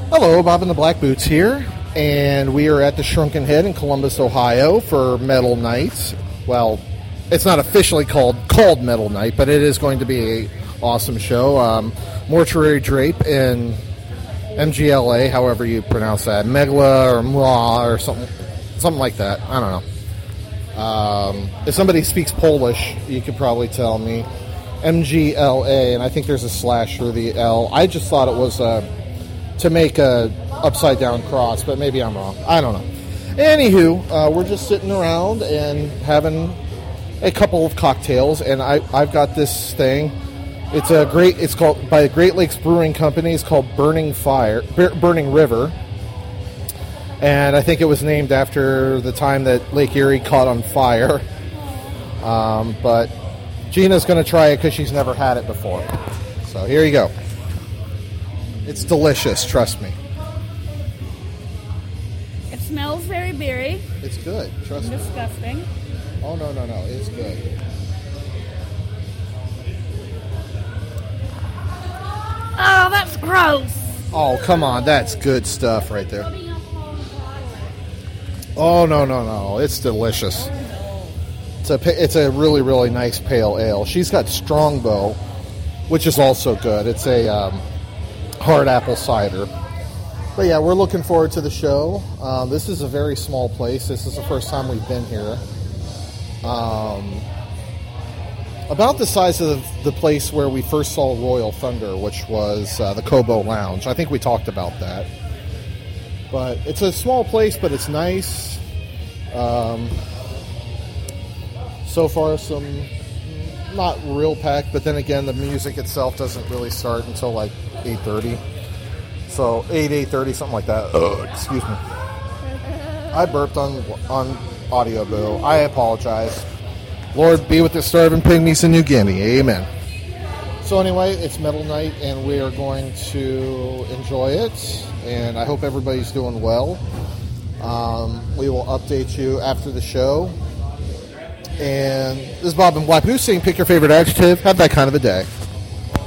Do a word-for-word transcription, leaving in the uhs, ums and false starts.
Hello, Bob and the Black Boots here, and we are at the Shrunken Head in Columbus, Ohio for Metal Night. Well, it's not officially called called Metal Night, but it is going to be an awesome show. Um, Mortuary Drape and M G L A, however you pronounce that, Megla or Mla or something, something like that. I don't know. Um, if somebody speaks Polish, you could probably tell me. M G L A, and I think there's a slash through the L. I just thought it was uh, to make a upside down cross, but maybe I'm wrong. I don't know. Anywho, uh, we're just sitting around and having a couple of cocktails, and I, I've got this thing. It's a great. It's called by the Great Lakes Brewing Company. It's called Burning Fire, Burning River, and I think it was named after the time that Lake Erie caught on fire. Um, but Gina's going to try it because she's never had it before. So here you go. It's delicious, trust me. It smells very beery. It's good, trust me. Disgusting. Oh, no, no, no, it's good. Oh, that's gross. Oh, come on, that's good stuff right there. Oh, no, no, no, it's delicious. It's a, it's a really, really nice pale ale. She's got Strongbow, which is also good. It's a um, hard apple cider. But yeah, we're looking forward to the show. Uh, this is a very small place. This is the first time we've been here. Um, about the size of the place where we first saw Royal Thunder, which was uh, the Kobo Lounge. I think we talked about that. But it's a small place, but it's nice. Um... So far, some not real packed, but then again, the music itself doesn't really start until like eight thirty. So eight, eight thirty, something like that. Uh, excuse me. I burped on on audio, boo. I apologize. Lord be with the starving pygmies in New Guinea. Amen. So anyway, it's Metal Night, and we are going to enjoy it, and I hope everybody's doing well. Um, we will update you after the show. And this is Bob and Black Boots saying pick your favorite adjective. Have that kind of a day.